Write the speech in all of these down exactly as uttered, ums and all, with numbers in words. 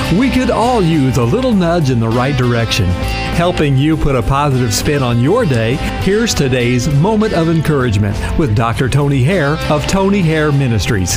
We could all use a little nudge in the right direction. Helping you put a positive spin on your day, here's today's Moment of Encouragement with Doctor Tony Hare of Tony Hare Ministries.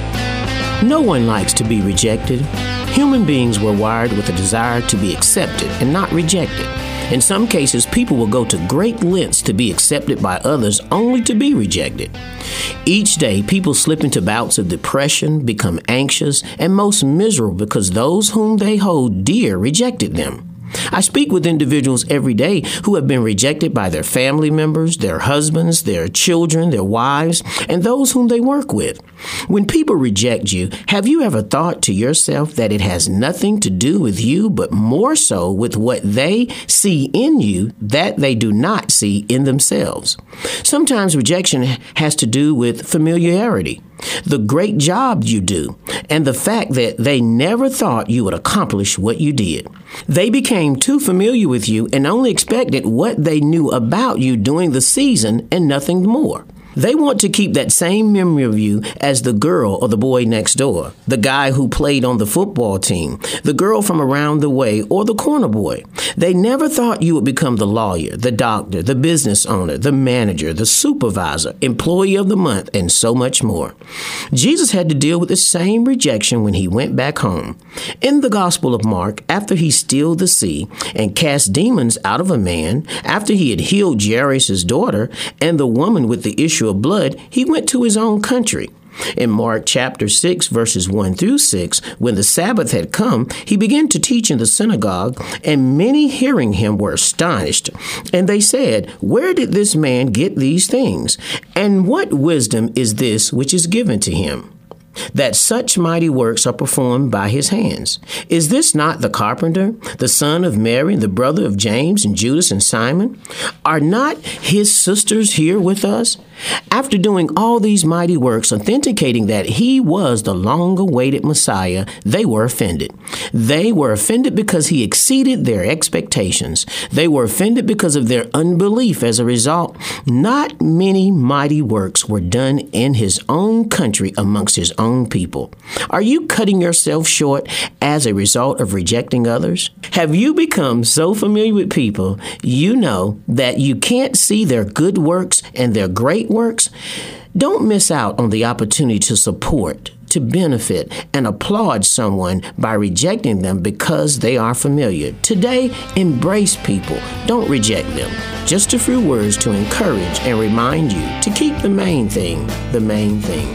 No one likes to be rejected. Human beings were wired with a desire to be accepted and not rejected. In some cases, people will go to great lengths to be accepted by others only to be rejected. Each day, people slip into bouts of depression, become anxious, and most miserable because those whom they hold dear rejected them. I speak with individuals every day who have been rejected by their family members, their husbands, their children, their wives, and those whom they work with. When people reject you, have you ever thought to yourself that it has nothing to do with you, but more so with what they see in you that they do not see in themselves? Sometimes rejection has to do with familiarity, the great job you do, and the fact that they never thought you would accomplish what you did. They became too familiar with you and only expected what they knew about you during the season and nothing more. They want to keep that same memory of you as the girl or the boy next door, the guy who played on the football team, the girl from around the way, or the corner boy. They never thought you would become the lawyer, the doctor, the business owner, the manager, the supervisor, employee of the month, and so much more. Jesus had to deal with the same rejection when he went back home. In the Gospel of Mark, after he stilled the sea and cast demons out of a man, after he had healed Jairus' daughter and the woman with the issue of blood, he went to his own country. In Mark chapter six, verses one through six, when the Sabbath had come, he began to teach in the synagogue, and many hearing him were astonished. And they said, "Where did this man get these things? And what wisdom is this which is given to him, that such mighty works are performed by his hands? Is this not the carpenter, the son of Mary, the brother of James and Judas and Simon? Are not his sisters here with us?" After doing all these mighty works, authenticating that he was the long-awaited Messiah, they were offended. They were offended because he exceeded their expectations. They were offended because of their unbelief. As a result, not many mighty works were done in his own country amongst his own people. Are you cutting yourself short as a result of rejecting others? Have you become so familiar with people you know that you can't see their good works and their great works? Don't miss out on the opportunity to support, to benefit, and applaud someone by rejecting them because they are familiar. Today, embrace people. Don't reject them. Just a few words to encourage and remind you to keep the main thing, the main thing.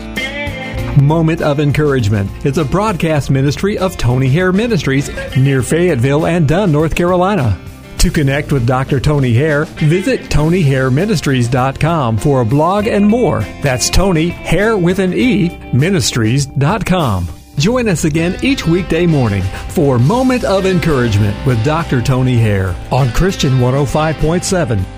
Moment of Encouragement is a broadcast ministry of Tony Hare Ministries near Fayetteville and Dunn, North Carolina. To connect with Doctor Tony Hare, visit Tony Hare Ministries dot com for a blog and more. That's Tony, Hare with an E, Ministries dot com. Join us again each weekday morning for Moment of Encouragement with Doctor Tony Hare on Christian one oh five point seven.